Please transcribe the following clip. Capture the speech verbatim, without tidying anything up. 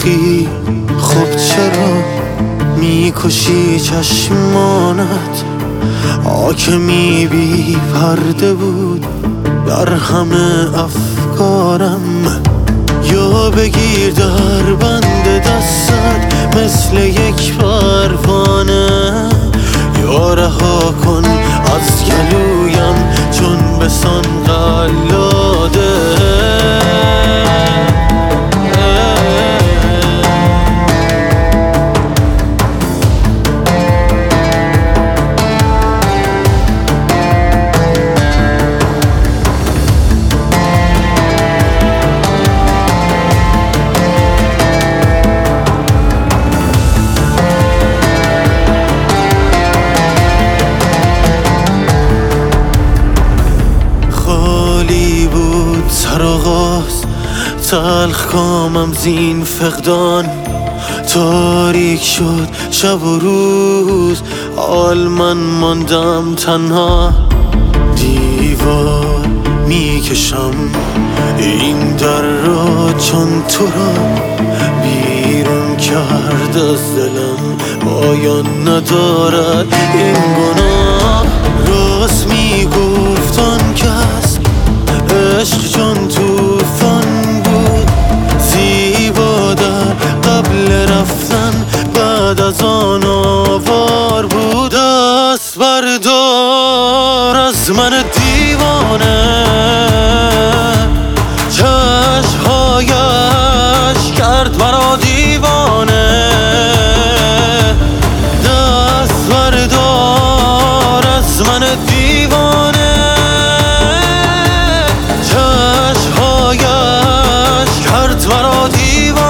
میگفتی خب چرا میکشی چشمانت؟ حاکمی بی پرده بود در همه افکارم. یا بگیر در بند دستت مثل یک پروانه، یا رها کن از گلویم چون بسان قلاده. سراغاز تلخ کامم زین فقدان، تاریک شد شب و روز حال من ماندم تنها. دیوار میکشم این در را چون تو را بیرون کرد از دلم، پایان ندارد این گناه. راست میگفت آن کس عشق چون توفان بود، زیبا در قبل رفتن بعد از آن آوار بود. دست بردار از من دیوانه، چشمهایش کرد مرا دیوانه. دست بردار از من دیوانه، مرا دیوانه.